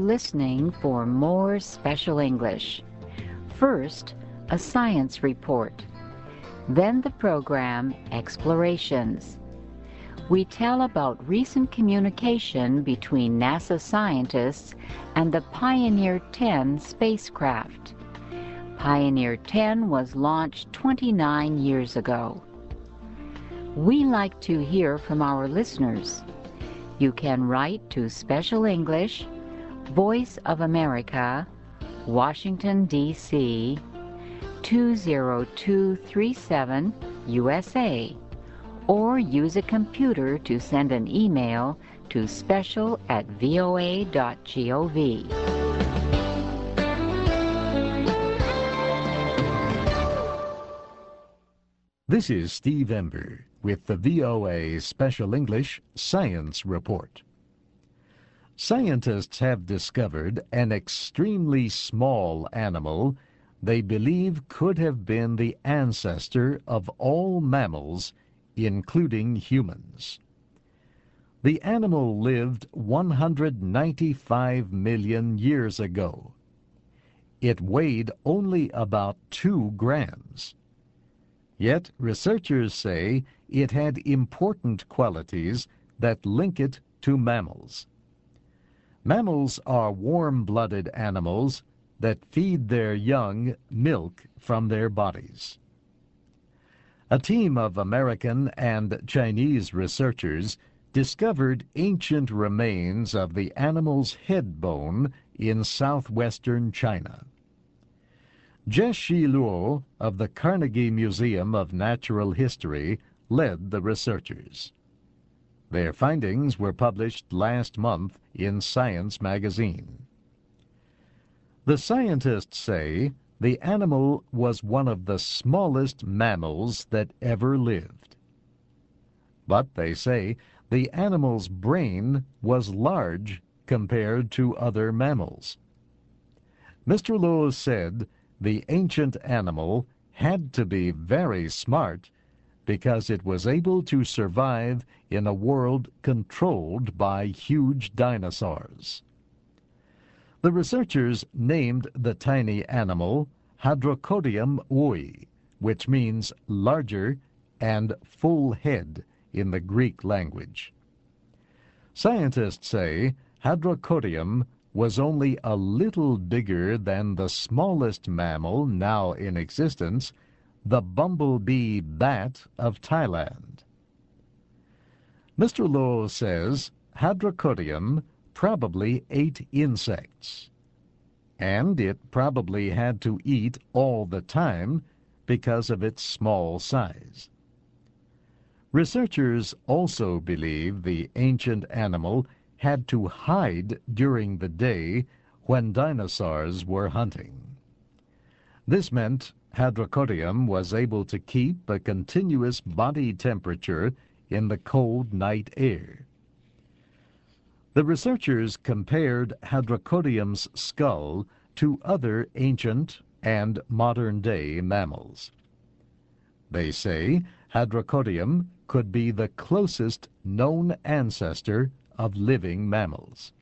listening for more Special English. First, a science report. Then the program Explorations. We tell about recent communication between NASA scientists and the Pioneer 10 spacecraft. Pioneer 10 was launched 29 years ago. We like to hear from our listeners. You can write to Special English, Voice of America, Washington, D.C., 20237, USA, or use a computer to send an email to special@voa.gov. This is Steve Ember with the VOA Special English Science Report. Scientists have discovered an extremely small animal they believe could have been the ancestor of all mammals, including humans. The animal lived 195 million years ago. It weighed only about 2 grams. Yet researchers say it had important qualities that link it to mammals. Mammals are warm-blooded animals that feed their young milk from their bodies. A team of American and Chinese researchers discovered ancient remains of the animal's head bone in southwestern China. Zhe Luo of the Carnegie Museum of Natural History led the researchers. Their findings were published last month in Science magazine. The scientists say the animal was one of the smallest mammals that ever lived. But they say the animal's brain was large compared to other mammals. Mr. Luo said the ancient animal had to be very smart because it was able to survive in a world controlled by huge dinosaurs. The researchers named the tiny animal Hadrocodium ui, which means larger and full head in the Greek language. Scientists say Hadrocodium was only a little bigger than the smallest mammal now in existence, the bumblebee bat of Thailand. Mr. Luo says Hadrocodium probably ate insects, and it probably had to eat all the time because of its small size. Researchers also believe the ancient animal had to hide during the day when dinosaurs were hunting. This meant Hadrocodium was able to keep a continuous body temperature in the cold night air. The researchers compared Hadrocodium's skull to other ancient and modern-day mammals. They say Hadrocodium could be the closest known ancestor of living mammals.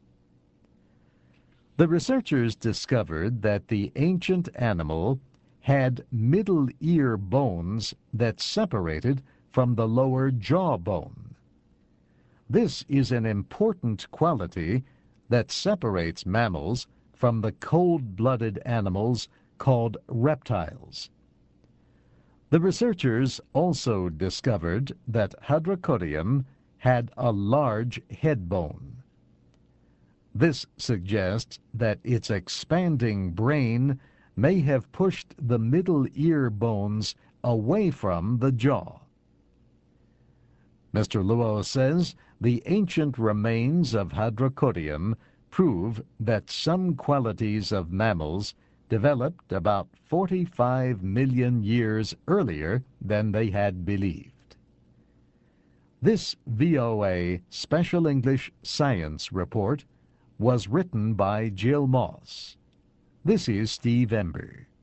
The researchers discovered that the ancient animal had middle ear bones that separated from the lower jaw bone. This is an important quality that separates mammals from the cold-blooded animals called reptiles. The researchers also discovered that Hadrocodium had a large head bone. This suggests that its expanding brain may have pushed the middle ear bones away from the jaw. Mr. Luo says the ancient remains of Hadrocodium prove that some qualities of mammals developed about 45 million years earlier than they had believed. This VOA Special English Science Report was written by Jill Moss. This is Steve Ember.